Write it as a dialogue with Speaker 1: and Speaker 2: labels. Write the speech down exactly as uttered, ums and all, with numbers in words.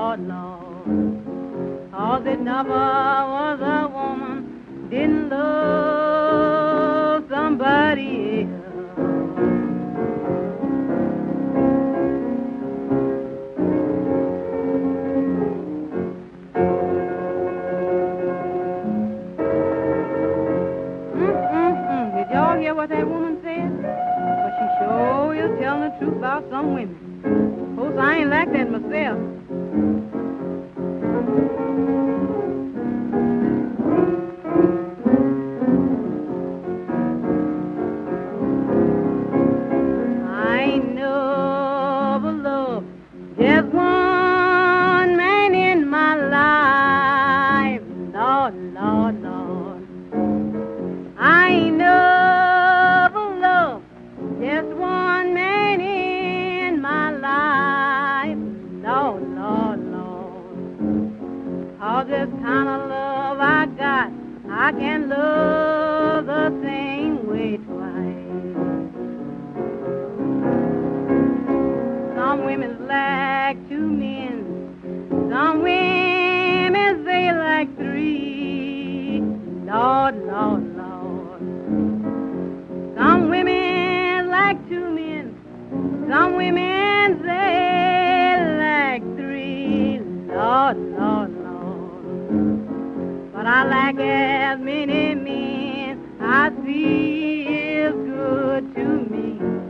Speaker 1: Lord, Lord. Cause it never was a woman didn't love somebody else. Mm-mm-mm. Did y'all hear what that woman said? But she sure is telling the truth about some women. Of course, I ain't like that myself. I ain't never loved just one man in my life. Lord, Lord, Lord. I ain't never loved just one man in my life. Lord, Lord, Lord. All this kind of love I got, I can love the same way twice. Some women like two men, some women they like three. Lord, Lord, Lord. Some women like two men, some women they like three. Lord, Lord, Lord. But I like as many men I see is good to me.